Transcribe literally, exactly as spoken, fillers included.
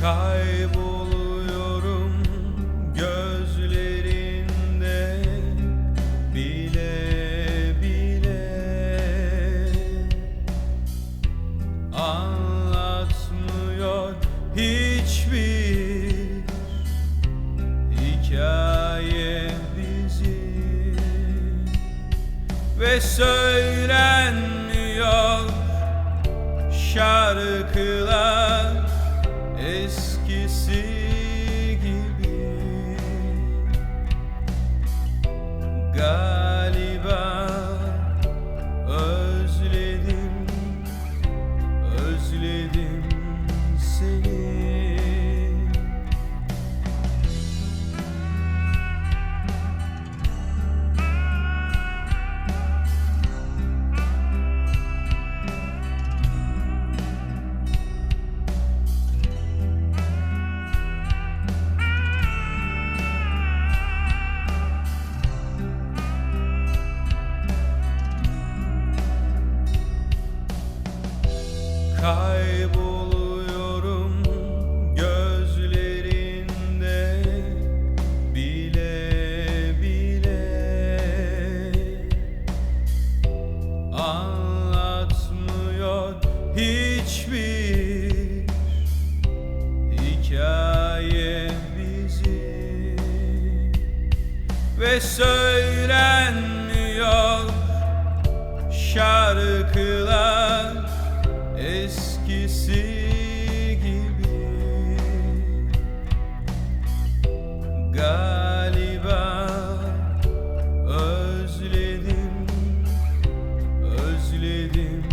Kayboluyorum gözlerinde bile bile. Anlatmıyor hiçbir hikaye bizi ve söylenmiyor şarkılar eskisi gibi. Galiba özledim, özledim seni. Kayboluyorum gözlerinde bile bile. Anlatmıyor hiçbir hikaye bizi ve söylenmiyor şarkılar eskisi gibi. Galiba özledim, özledim